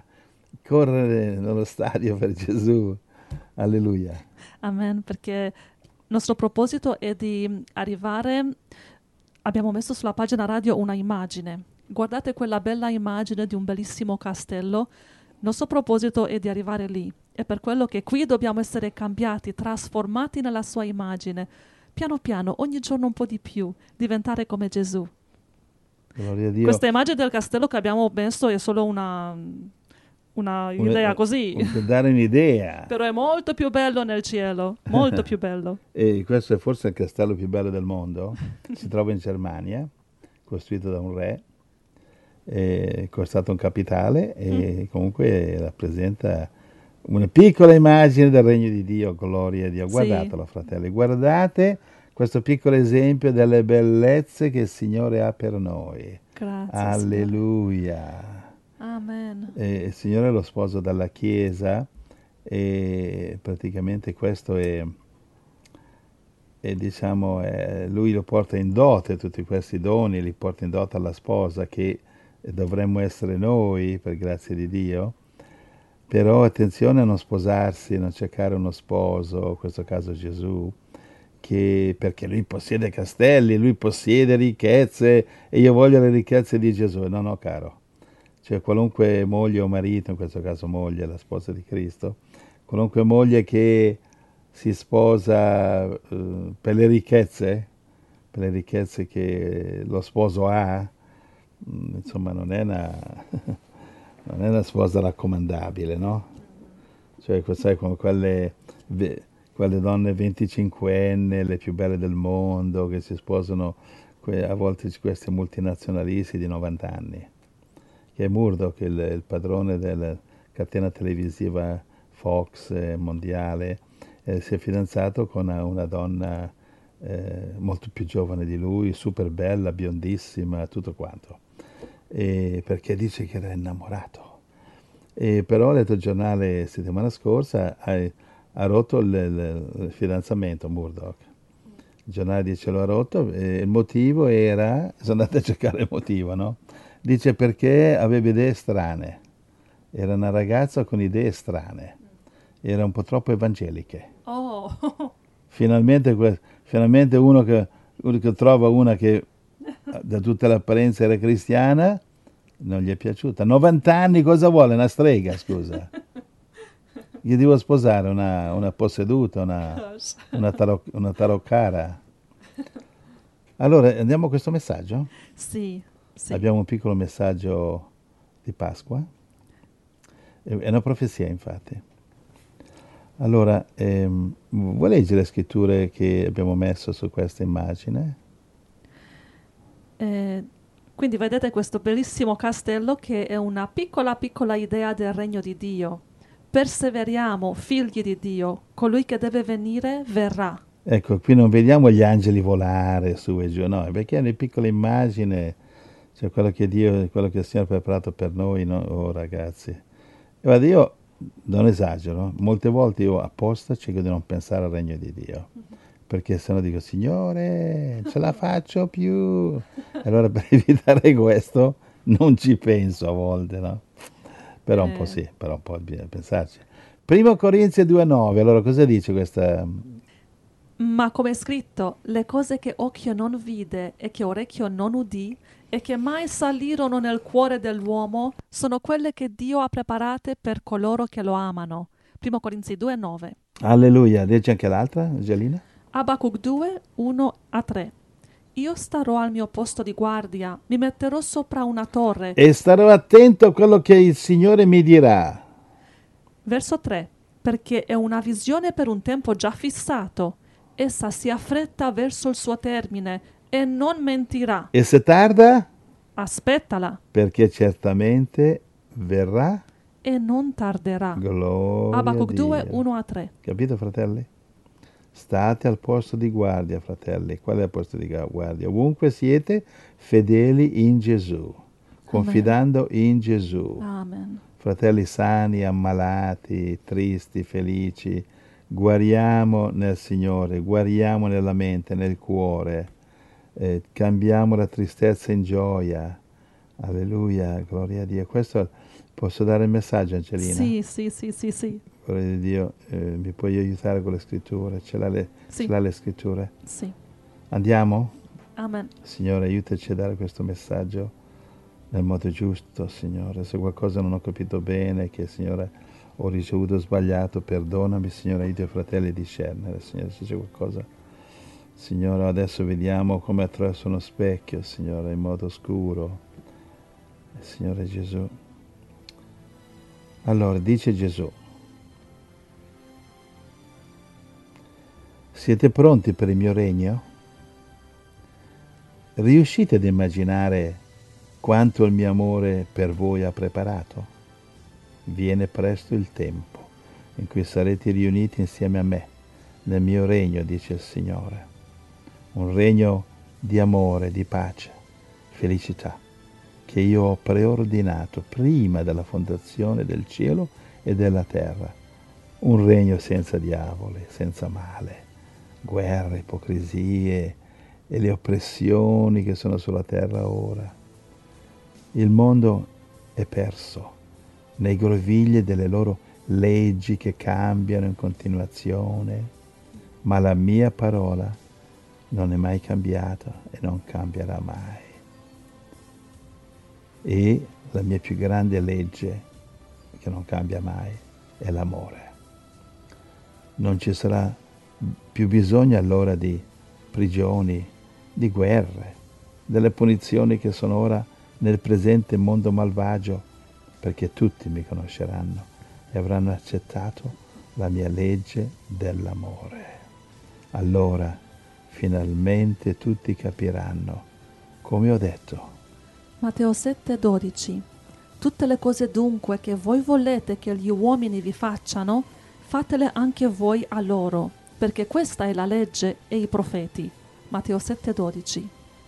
correre nello stadio per Gesù. Alleluia. Amen, perché il nostro proposito è di arrivare. Abbiamo messo sulla pagina radio una immagine. Guardate quella bella immagine di un bellissimo castello. Il nostro proposito è di arrivare lì. È per quello che qui dobbiamo essere cambiati, trasformati nella sua immagine. Piano piano, ogni giorno un po' di più, diventare come Gesù. Gloria a Dio. Questa immagine del castello che abbiamo messo è solo una idea così. Per dare un'idea. Però è molto più bello nel cielo, molto più bello. E questo è forse il castello più bello del mondo. Si trova in Germania, costruito da un re, è costato un capitale e comunque rappresenta una piccola immagine del regno di Dio, gloria a Dio. Sì. Guardatelo, fratelli, guardate questo piccolo esempio delle bellezze che il Signore ha per noi. Grazie. Alleluia. Signore. Amen. Il Signore è lo sposo della Chiesa e praticamente questo diciamo, lui lo porta in dote, tutti questi doni li porta in dote alla sposa che dovremmo essere noi per grazia di Dio. Però attenzione a non sposarsi, a non cercare uno sposo, in questo caso Gesù, perché lui possiede castelli, lui possiede ricchezze e io voglio le ricchezze di Gesù. No, no, caro. Cioè qualunque moglie o marito, in questo caso moglie, la sposa di Cristo, qualunque moglie che si sposa per le ricchezze che lo sposo ha, insomma non è una sposa raccomandabile, no? Cioè, sai, come quelle donne 25enne, le più belle del mondo, che si sposano a volte questi multinazionalisti di 90 anni. Che è Murdoch, il padrone della catena televisiva Fox mondiale, si è fidanzato con una donna molto più giovane di lui, super bella, biondissima, tutto quanto. Perché dice che era innamorato. Però ho letto il giornale settimana scorsa, ha rotto il fidanzamento Murdoch. Il giornale dice lo ha rotto, il motivo era, sono andato a cercare il motivo, no? Dice perché aveva idee strane. Era una ragazza con idee strane. Era un po' troppo evangeliche. Oh. Finalmente uno che trova una che da tutta l'apparenza era cristiana, non gli è piaciuta. 90 anni cosa vuole? Una strega, scusa. Gli devo sposare una posseduta, una taroccara. Allora, andiamo a questo messaggio? Sì. Abbiamo un piccolo messaggio di Pasqua. È una profezia, infatti. Allora, vuoi leggere le scritture che abbiamo messo su questa immagine? Quindi vedete questo bellissimo castello che è una piccola idea del regno di Dio. Perseveriamo, figli di Dio, colui che deve venire verrà. Ecco, qui non vediamo gli angeli volare su e giù, no, perché è una piccola immagine, cioè quello che il Signore ha preparato per noi, no? Oh ragazzi. Guarda, io non esagero, molte volte io apposta cerco di non pensare al regno di Dio, perché sennò dico, Signore, ce la faccio più. Allora per evitare questo non ci penso a volte, no? Però un po' sì, però un po' bisogna pensarci. Primo Corinzi 2,9, allora cosa dice questa? Ma come è scritto, le cose che occhio non vide e che orecchio non udì e che mai salirono nel cuore dell'uomo sono quelle che Dio ha preparate per coloro che lo amano. Primo Corinzi 2,9. Alleluia, leggi anche l'altra, Angelina? Abacuc 2, 1-3. Io starò al mio posto di guardia, mi metterò sopra una torre. E starò attento a quello che il Signore mi dirà. Verso 3. Perché è una visione per un tempo già fissato. Essa si affretta verso il suo termine e non mentirà. E se tarda? Aspettala. Perché certamente verrà. E non tarderà. Gloria Abacuc a Dio. 2, 1-3. Capito, fratelli? State al posto di guardia, fratelli. Qual è il posto di guardia? Ovunque siete, fedeli in Gesù, confidando in Gesù. Amen. Fratelli sani, ammalati, tristi, felici, guariamo nel Signore, guariamo nella mente, nel cuore, cambiamo la tristezza in gioia. Alleluia, gloria a Dio. Questo Posso dare il messaggio, Angelina? Sì. Gloria di Dio, mi puoi aiutare con le scritture? Ce l'ha le scritture? Sì. Andiamo? Amen. Signore, aiutaci a dare questo messaggio nel modo giusto, Signore. Se qualcosa non ho capito bene, che, Signore, ho ricevuto sbagliato, perdonami, Signore, aiuti i fratelli a discernere, Signore, se c'è qualcosa. Signore, adesso vediamo come attraverso uno specchio, Signore, in modo scuro. Signore Gesù. Allora, dice Gesù, siete pronti per il mio regno? Riuscite ad immaginare quanto il mio amore per voi ha preparato? Viene presto il tempo in cui sarete riuniti insieme a me, nel mio regno, dice il Signore. Un regno di amore, di pace, felicità, che io ho preordinato prima della fondazione del cielo e della terra. Un regno senza diavoli, senza male, guerre, ipocrisie e le oppressioni che sono sulla terra ora. Il mondo è perso nei grovigli delle loro leggi che cambiano in continuazione, ma la mia parola non è mai cambiata e non cambierà mai. E la mia più grande legge, che non cambia mai, è l'amore. Non ci sarà più bisogno allora di prigioni, di guerre, delle punizioni che sono ora nel presente mondo malvagio, perché tutti mi conosceranno e avranno accettato la mia legge dell'amore. Allora finalmente tutti capiranno, come ho detto. Matteo 7,12. Tutte le cose dunque che voi volete che gli uomini vi facciano, fatele anche voi a loro, perché questa è la legge e i profeti. Matteo 7,12.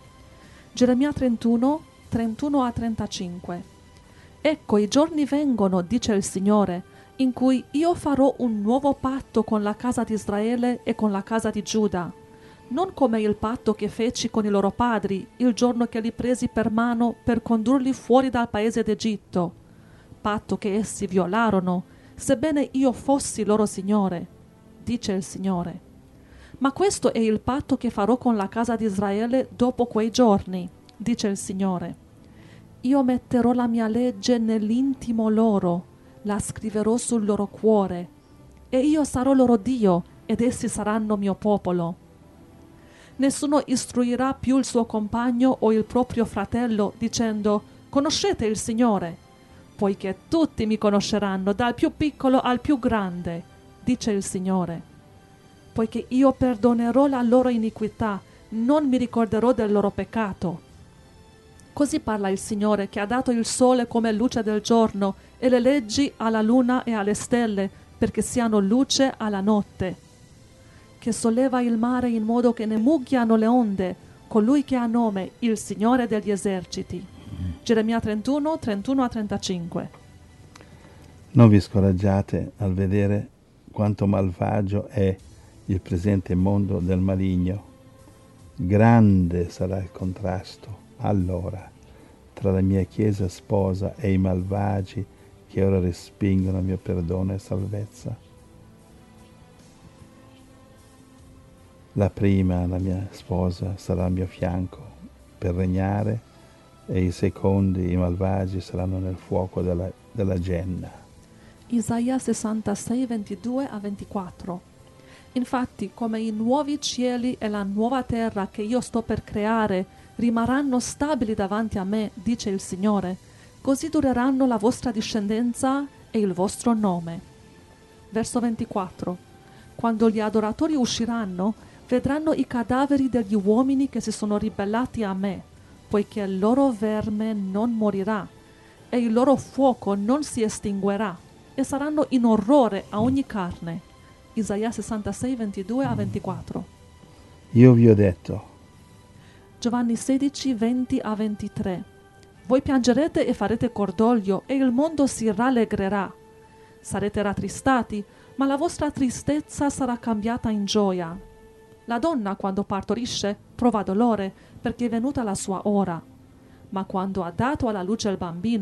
Geremia 31, 31 a 35. Ecco, i giorni vengono, dice il Signore, in cui io farò un nuovo patto con la casa di Israele e con la casa di Giuda, non come il patto che feci con i loro padri il giorno che li presi per mano per condurli fuori dal paese d'Egitto, patto che essi violarono, sebbene io fossi loro Signore, dice il Signore. Ma questo è il patto che farò con la casa di Israele dopo quei giorni, dice il Signore. Io metterò la mia legge nell'intimo loro, la scriverò sul loro cuore, e io sarò loro Dio, ed essi saranno mio popolo. Nessuno istruirà più il suo compagno o il proprio fratello dicendo: conoscete il Signore, poiché tutti mi conosceranno, dal più piccolo al più grande, dice il Signore. Poiché io perdonerò la loro iniquità, non mi ricorderò del loro peccato. Così parla il Signore, che ha dato il sole come luce del giorno e le leggi alla luna e alle stelle, perché siano luce alla notte, che solleva il mare in modo che ne mugghiano le onde, colui che ha nome il Signore degli eserciti. Geremia 31, 31 a 35. Non vi scoraggiate al vedere quanto malvagio è il presente mondo del maligno. Grande sarà il contrasto, allora, tra la mia Chiesa sposa e i malvagi che ora respingono il mio perdono e salvezza. La prima, la mia sposa, sarà al mio fianco per regnare, e i secondi, i malvagi, saranno nel fuoco della genna. Isaia 66, 22 a 24. Infatti, come i nuovi cieli e la nuova terra che io sto per creare rimarranno stabili davanti a me, dice il Signore, così dureranno la vostra discendenza e il vostro nome. Verso 24. Quando gli adoratori usciranno, vedranno i cadaveri degli uomini che si sono ribellati a me, poiché il loro verme non morirà e il loro fuoco non si estinguerà, e saranno in orrore a ogni carne. Isaia 66, 22 a 24. Io vi ho detto. Giovanni 16, 20 a 23. Voi piangerete e farete cordoglio, e il mondo si rallegrerà. Sarete rattristati, ma la vostra tristezza sarà cambiata in gioia. La donna, quando partorisce, prova dolore, perché è venuta la sua ora. Ma quando ha dato alla luce il bambino,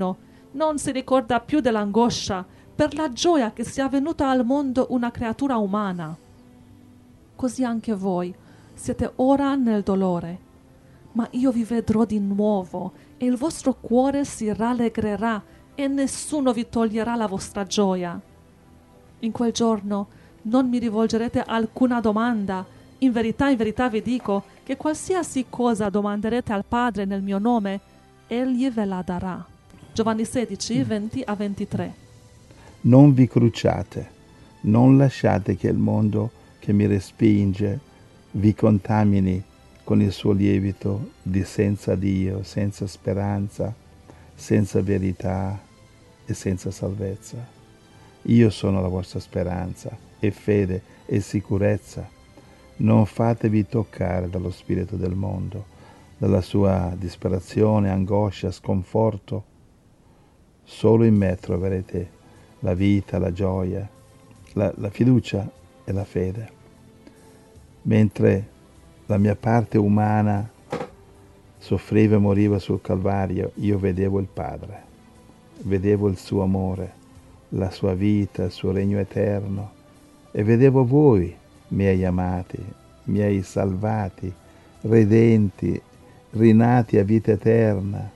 non si ricorda più dell'angoscia per la gioia che sia venuta al mondo una creatura umana. Così anche voi siete ora nel dolore, ma io vi vedrò di nuovo e il vostro cuore si rallegrerà e nessuno vi toglierà la vostra gioia. In quel giorno non mi rivolgerete alcuna domanda. In verità vi dico che qualsiasi cosa domanderete al Padre nel mio nome, Egli ve la darà. Giovanni 16, 20-23. Non vi cruciate, non lasciate che il mondo che mi respinge vi contamini con il suo lievito di senza Dio, senza speranza, senza verità e senza salvezza. Io sono la vostra speranza e fede e sicurezza. Non fatevi toccare dallo spirito del mondo, dalla sua disperazione, angoscia, sconforto. Solo in me troverete la vita, la gioia, la fiducia e la fede. Mentre la mia parte umana soffriva e moriva sul Calvario, io vedevo il Padre, vedevo il suo amore, la sua vita, il suo regno eterno, e vedevo voi, miei amati, miei salvati, redenti, rinati a vita eterna.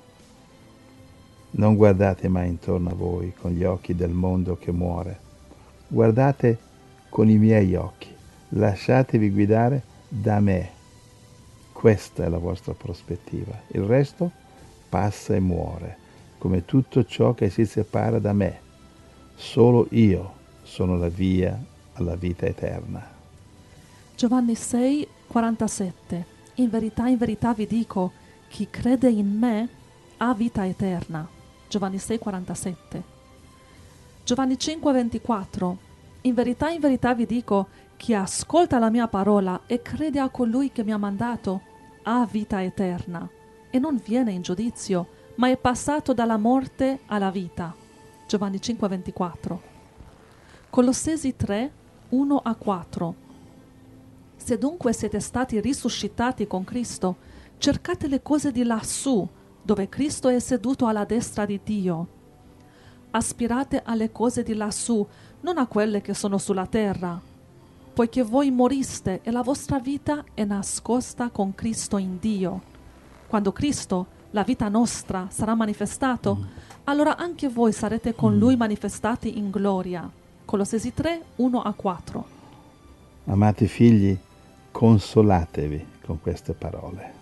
Non guardate mai intorno a voi con gli occhi del mondo che muore. Guardate con i miei occhi. Lasciatevi guidare da me. Questa è la vostra prospettiva. Il resto passa e muore, come tutto ciò che si separa da me. Solo io sono la via alla vita eterna. Giovanni 6, 47. In verità vi dico, chi crede in me ha vita eterna. Giovanni 6, 47. Giovanni 5, 24. In verità vi dico, chi ascolta la mia parola e crede a colui che mi ha mandato ha vita eterna e non viene in giudizio, ma è passato dalla morte alla vita. Giovanni 5, 24. Colossesi 3, 1-4. Se dunque siete stati risuscitati con Cristo, cercate le cose di lassù, dove Cristo è seduto alla destra di Dio. Aspirate alle cose di lassù, non a quelle che sono sulla terra, poiché voi moriste e la vostra vita è nascosta con Cristo in Dio. Quando Cristo, la vita nostra, sarà manifestato, allora anche voi sarete con Lui manifestati in gloria. Colossesi 3, 1-4. Amati figli, consolatevi con queste parole.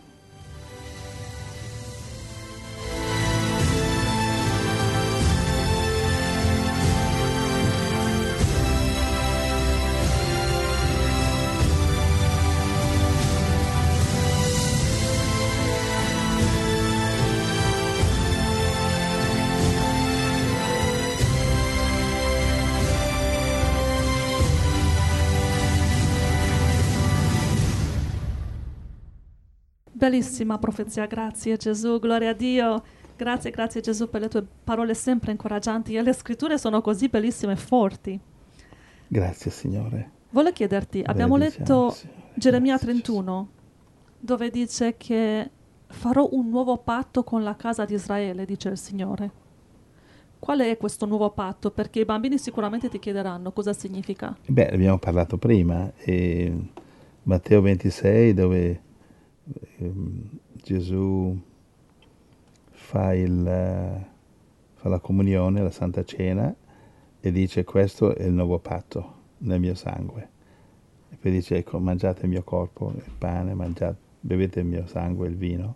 Bellissima profezia, grazie Gesù, gloria a Dio. Grazie Gesù per le tue parole sempre incoraggianti e le scritture sono così bellissime e forti. Grazie Signore. Volevo chiederti, abbiamo letto Signore. Geremia Grazie, 31, dove dice che farò un nuovo patto con la casa di Israele, dice il Signore. Qual è questo nuovo patto? Perché i bambini sicuramente ti chiederanno cosa significa. Beh, abbiamo parlato prima, Matteo 26, dove Gesù fa la comunione, la Santa Cena, e dice questo è il nuovo patto nel mio sangue. E poi dice, ecco, mangiate il mio corpo, il pane, bevete il mio sangue, il vino.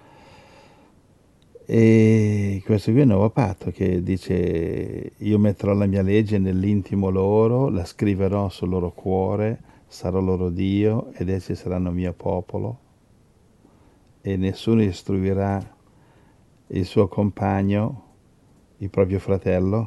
E questo qui è il nuovo patto che dice, io metterò la mia legge nell'intimo loro, la scriverò sul loro cuore, sarò loro Dio ed essi saranno mio popolo. E nessuno istruirà il suo compagno, il proprio fratello,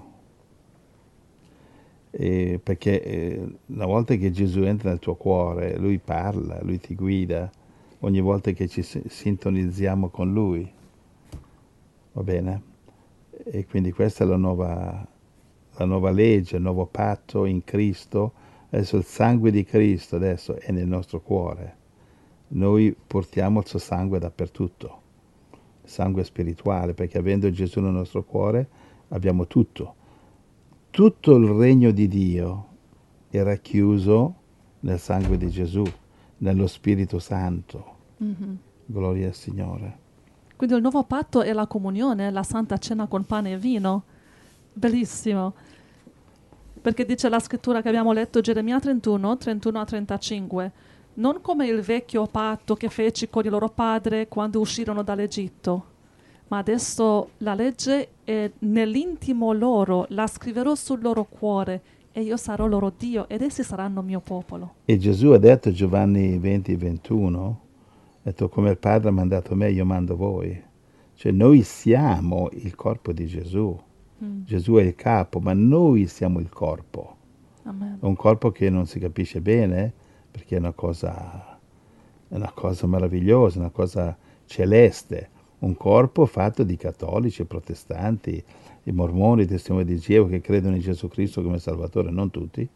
perché una volta che Gesù entra nel tuo cuore, Lui parla, Lui ti guida, ogni volta che ci sintonizziamo con Lui, va bene? E quindi questa è la nuova legge, il nuovo patto in Cristo. Adesso il sangue di Cristo adesso è nel nostro cuore. Noi portiamo il suo sangue dappertutto, sangue spirituale, perché avendo Gesù nel nostro cuore abbiamo tutto. Tutto il regno di Dio è racchiuso nel sangue di Gesù, nello Spirito Santo. Gloria al Signore. Quindi il nuovo patto è la comunione, la Santa Cena con pane e vino. Bellissimo. Perché dice la scrittura che abbiamo letto, Geremia 31, 31 a 35, non come il vecchio patto che feci con il loro padre quando uscirono dall'Egitto, ma adesso la legge è nell'intimo loro, la scriverò sul loro cuore e io sarò loro Dio ed essi saranno mio popolo. E Gesù ha detto, Giovanni 20, 21, ha detto, come il Padre ha mandato me, io mando voi. Cioè noi siamo il corpo di Gesù. Gesù è il capo, ma noi siamo il corpo. Amen. È un corpo che non si capisce bene, perché è una cosa meravigliosa, una cosa celeste. Un corpo fatto di cattolici, protestanti, i mormoni, i testimoni di Geova che credono in Gesù Cristo come Salvatore, non tutti,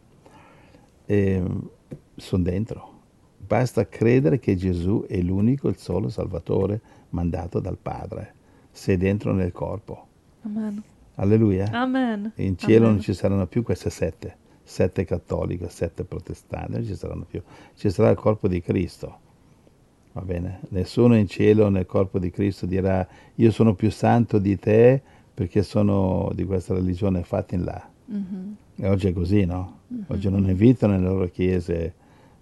e sono dentro. Basta credere che Gesù è l'unico, il solo Salvatore mandato dal Padre. Sei dentro nel corpo. Amen. Alleluia. Amen. In cielo Amen. non ci saranno più queste sette cattoliche, sette protestanti, non ci saranno più. Ci sarà il corpo di Cristo. Va bene? Nessuno in cielo nel corpo di Cristo dirà io sono più santo di te perché sono di questa religione fatta in là. E oggi è così, no? Oggi non invitano nelle loro chiese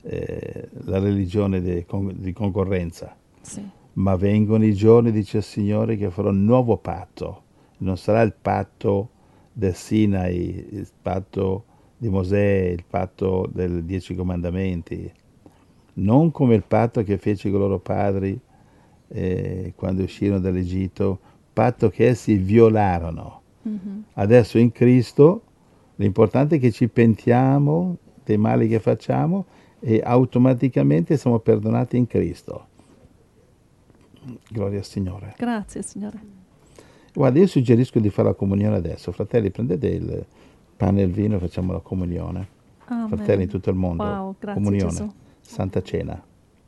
la religione di concorrenza. Sì. Ma vengono i giorni, dice il Signore, che farò un nuovo patto. Non sarà il patto del Sinai, il patto di Mosè, il patto dei 10 comandamenti. Non come il patto che fece con i loro padri quando uscirono dall'Egitto, patto che essi violarono. Adesso in Cristo l'importante è che ci pentiamo dei mali che facciamo e automaticamente siamo perdonati in Cristo. Gloria al Signore. Grazie, Signore. Guarda, io suggerisco di fare la comunione adesso. Fratelli, prendete il pane e il vino e facciamo la comunione. Amen. Fratelli in tutto il mondo. Wow, grazie comunione, Gesù. Santa Cena.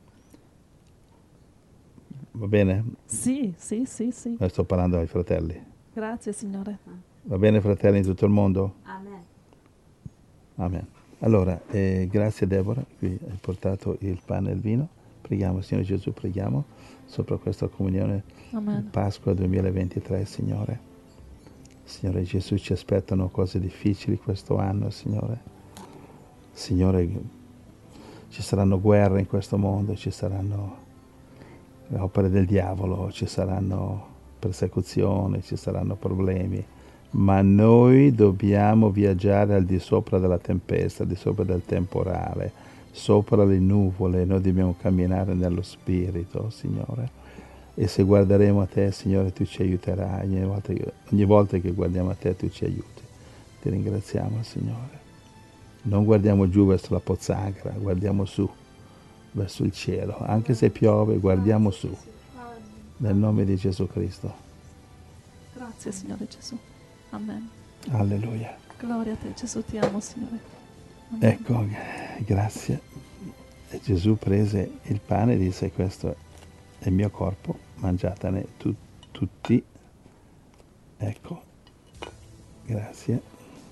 Va bene? Sì, sì, sì, sì. Sto parlando ai fratelli. Grazie, Signore. Va bene, fratelli in tutto il mondo? Amen. Amen. Allora, grazie Deborah, qui hai portato il pane e il vino. Preghiamo, Signore Gesù, preghiamo sopra questa comunione Amen. Pasqua 2023, Signore. Signore Gesù, ci aspettano cose difficili questo anno, Signore. Signore, ci saranno guerre in questo mondo, ci saranno le opere del diavolo, ci saranno persecuzioni, ci saranno problemi, ma noi dobbiamo viaggiare al di sopra della tempesta, al di sopra del temporale, sopra le nuvole, noi dobbiamo camminare nello Spirito, Signore. E se guarderemo a Te, Signore, Tu ci aiuterai, ogni volta che guardiamo a Te, Tu ci aiuti. Ti ringraziamo, Signore. Non guardiamo giù verso la pozzanghera, guardiamo su, verso il cielo. Anche se piove, guardiamo su, nel nome di Gesù Cristo. Grazie, Signore Gesù. Amen. Alleluia. Gloria a Te, Gesù, ti amo, Signore. Amen. Ecco, grazie. E Gesù prese il pane e disse, questo è il mio corpo, mangiatene tutti. Ecco, grazie.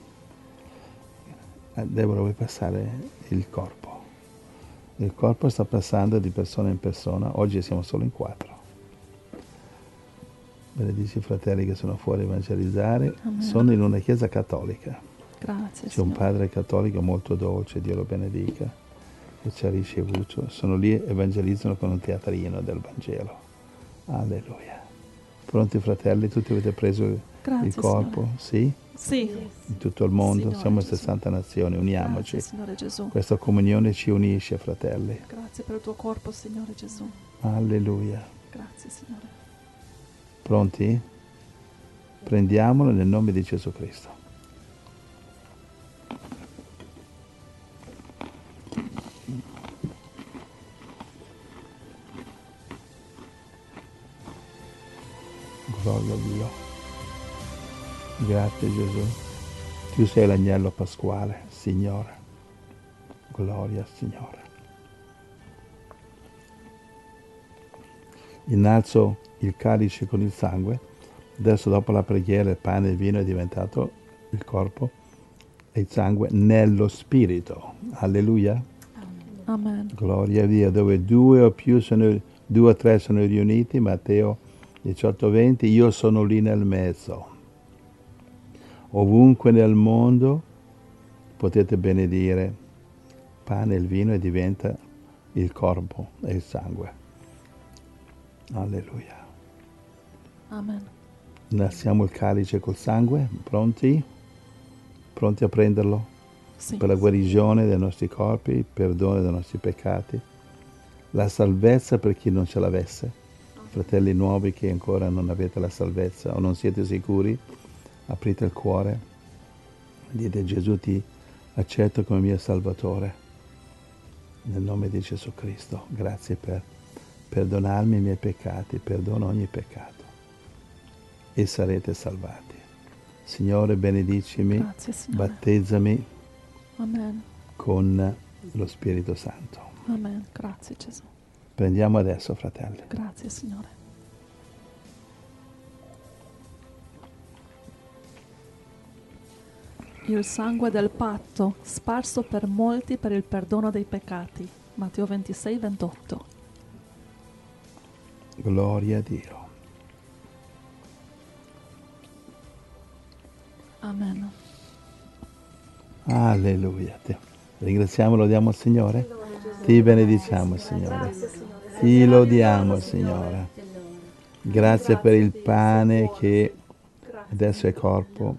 Deborah, vuoi passare il corpo? Il corpo sta passando di persona in persona, oggi siamo solo in 4. Benedici i fratelli che sono fuori a evangelizzare. Amen. Sono in una chiesa cattolica. Grazie, C'è un Signore. padre cattolico molto dolce, Dio lo benedica, che ci ha ricevuto. Sono lì, evangelizzano con un teatrino del Vangelo. Alleluia. Pronti fratelli? Tutti avete preso Grazie, il corpo? Signore. Sì? Sì. In tutto il mondo? Signore Siamo in Gesù. 60 nazioni, uniamoci. Grazie, Signore Gesù. Questa comunione ci unisce, fratelli. Grazie per il tuo corpo, Signore Gesù. Alleluia. Grazie, Signore. Pronti? Prendiamolo nel nome di Gesù Cristo. Gloria a Dio. Grazie Gesù. Tu sei l'agnello pasquale, Signore. Gloria al Signore. Innalzo il calice con il sangue Adesso dopo la preghiera il pane e il vino è diventato il corpo e il sangue nello spirito. Alleluia. Amen. Gloria a Dio. Dove due o tre sono riuniti, Matteo 18:20, io sono lì nel mezzo. Ovunque nel mondo potete benedire pane e il vino e diventa il corpo e il sangue. Alleluia. Amen. Innalziamo il calice col sangue, pronti? Pronti a prenderlo? Sì. Per la guarigione dei nostri corpi, il perdono dei nostri peccati, la salvezza per chi non ce l'avesse. Fratelli nuovi che ancora non avete la salvezza o non siete sicuri, aprite il cuore, dite Gesù ti accetto come mio Salvatore. Nel nome di Gesù Cristo, grazie per perdonarmi i miei peccati, perdono ogni peccato e sarete salvati. Signore, benedicimi, Grazie, Signore. battezzami Amen. con lo Spirito Santo. Amen. Grazie Gesù. Prendiamo adesso, fratelli. Grazie Signore. Il sangue del patto sparso per molti per il perdono dei peccati. Matteo 26:28. Gloria a Dio. Amen. Alleluia. Ringraziamo, lodiamo il Signore. Ti benediciamo, Signore. Ti lodiamo, Signore. Grazie per il pane che adesso è corpo,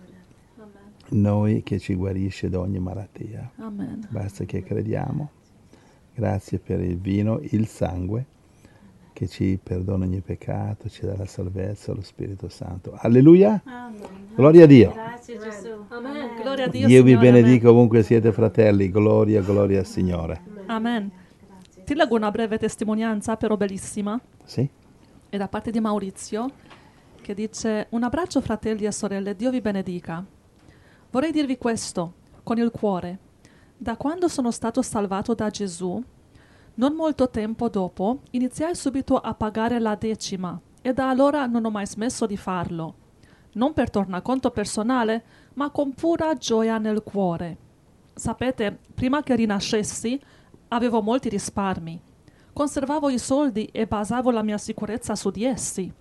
noi che ci guarisce da ogni malattia. Amen. Basta che crediamo. Grazie per il vino, il sangue, che ci perdona ogni peccato, ci dà la salvezza, lo Spirito Santo. Alleluia. Gloria a Dio. Grazie Gesù. Amen. Gloria a Dio, Dio vi Signore. benedica ovunque siete, fratelli. Gloria, gloria al Signore. Amen. Ti leggo una breve testimonianza, però bellissima, Sì? è da parte di Maurizio, che dice: un abbraccio fratelli e sorelle, Dio vi benedica. Vorrei dirvi questo, con il cuore. Da quando sono stato salvato da Gesù, non molto tempo dopo, iniziai subito a pagare la decima e da allora non ho mai smesso di farlo. Non per tornaconto personale, ma con pura gioia nel cuore. Sapete, prima che rinascessi, avevo molti risparmi. Conservavo i soldi e basavo la mia sicurezza su di essi.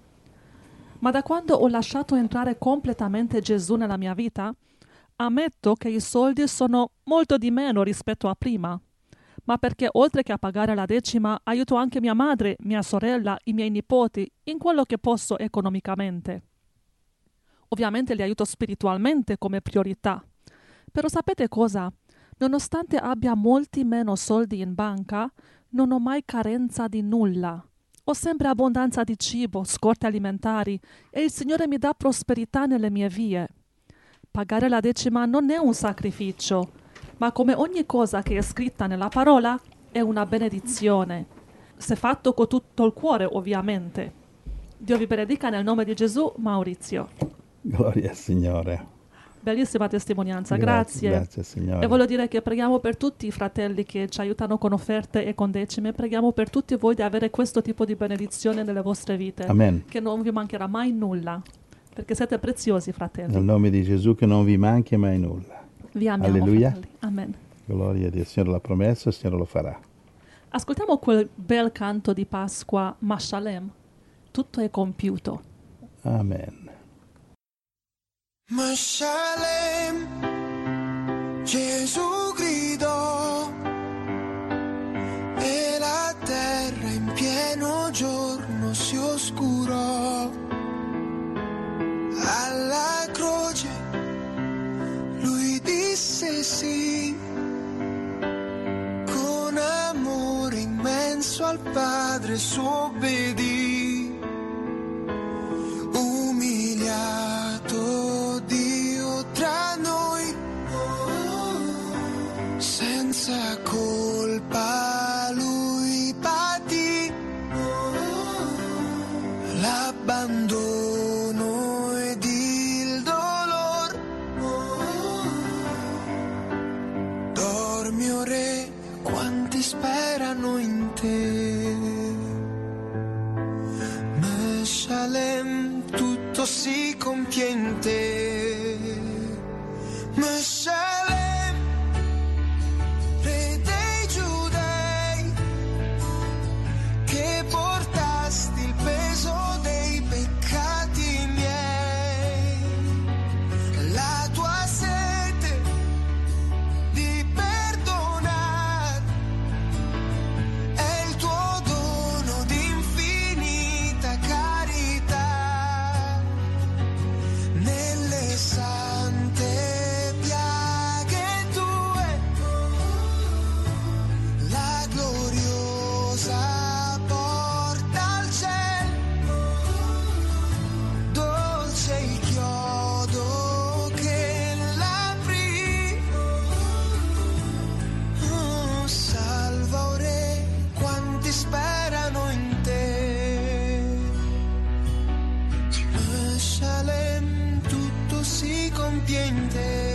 Ma da quando ho lasciato entrare completamente Gesù nella mia vita, ammetto che i soldi sono molto di meno rispetto a prima. Ma perché oltre che a pagare la decima, aiuto anche mia madre, mia sorella, i miei nipoti, in quello che posso economicamente. Ovviamente li aiuto spiritualmente come priorità. Però sapete cosa? Nonostante abbia molti meno soldi in banca, non ho mai carenza di nulla. Ho sempre abbondanza di cibo, scorte alimentari e il Signore mi dà prosperità nelle mie vie. Pagare la decima non è un sacrificio, ma come ogni cosa che è scritta nella parola è una benedizione. Se fatto con tutto il cuore, ovviamente. Dio vi benedica nel nome di Gesù, Maurizio. Gloria al Signore. Bellissima testimonianza, grazie. Grazie, Signore. E voglio dire che preghiamo per tutti i fratelli che ci aiutano con offerte e con decime. Preghiamo per tutti voi di avere questo tipo di benedizione nelle vostre vite. Amen. Che non vi mancherà mai nulla, perché siete preziosi, fratelli. Nel nome di Gesù che non vi manchi mai nulla. Vi amiamo, Alleluia. fratelli. Amen. Gloria a Dio. Il Signore l'ha promesso, il Signore lo farà. Ascoltiamo quel bel canto di Pasqua, Mashalem. Tutto è compiuto. Amen. Mashalem, Gesù gridò e la terra in pieno giorno si oscurò. Alla croce lui disse sì, con amore immenso al Padre s'obbedì, umiliato Dio tra noi, senza colpa lui patì l'abbandono ed il dolor. Dormi, o Re, quanti sperano in te. Meshalem, tutto tutto si compie in te. Meshalem, re dei giudei, che portasti il peso dei peccati miei, la tua sete di perdonar è il tuo dono di infinita carità. Nelle sante piaghe tue la gloriosa porta al cielo, dolce il chiodo che l'apri. Oh, salva o Re, quanti sperano in te. Shalem, tutto si compie in te.